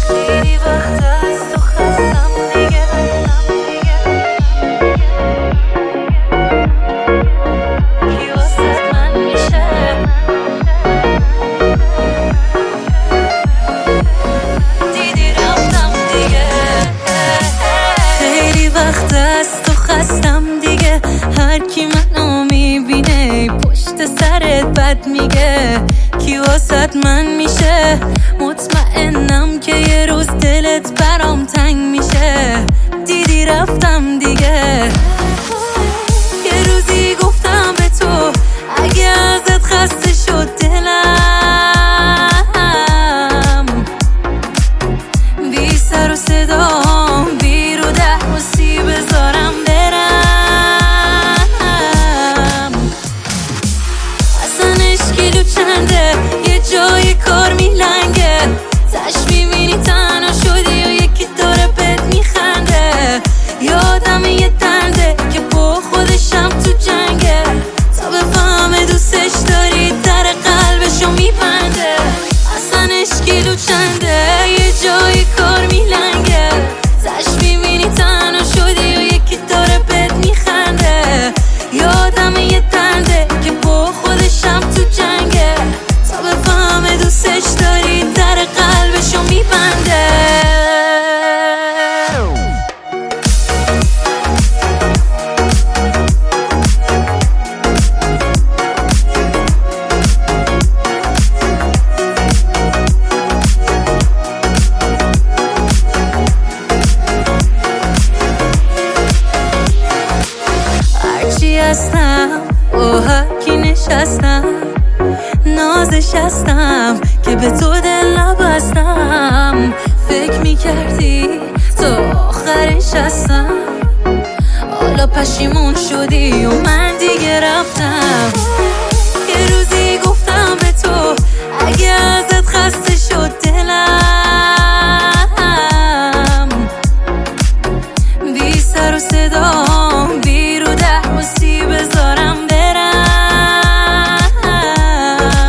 خیلی وقت از تو خستم دیگه. کی واسه من میشه؟ دیدی رفتم دیگه. خیلی وقت از تو خستم دیگه. هر کی منو میبینه پشت سرت بد میگه. کی واسه من میشه؟ مطمئنم که یه روز دلت برام تنگ میشه. دیدی رفتم دیگه. یه روزی گفتم به تو اگه ازت خسته شد دلم، بی سر و صدام بی رو ده واسی بذارم برم. اصلا اشکیلو چنده یه جای کار میلنگه. تش میبینی تنها شدی و یکی داره بهت میخنده. یادم یه تنده که با خودشم تو جنگه. تا بفهمه دوستش داری در قلبشو میبنده. اصلا اشکیلو چنده یه جای کار میلنگه. تش میبینی تنها شدی و یکی داره بهت میخنده. یادم یه تنده که با خودشم تو جنگه. تا بفهمه دوستش داری در قلبشو میبنده. هرچی هستم با هرکی نشستم، نازش هستم که به تو دل نبستم. فکر میکردی تا آخرش هستم، حالا پشیمون شدی و من دیگه رفتم. یه روزی گفتم به تو اگه ازت خسته شد دلم، بی سر و صدام بی رو ده واسی بذارم برم.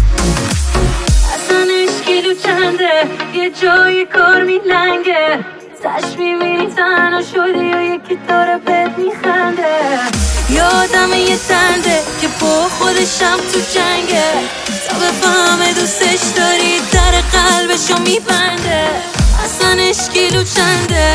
اصلا اشکیلو چنده یه جای کار میلنگه. تش میبینی تنها شدی و یکی داره بهت میخنده. یادم یه تنده که با خودشم تو جنگه. تا بفهمه دوستش داری در قلبشو میبنده. اصلا اشکیلو چنده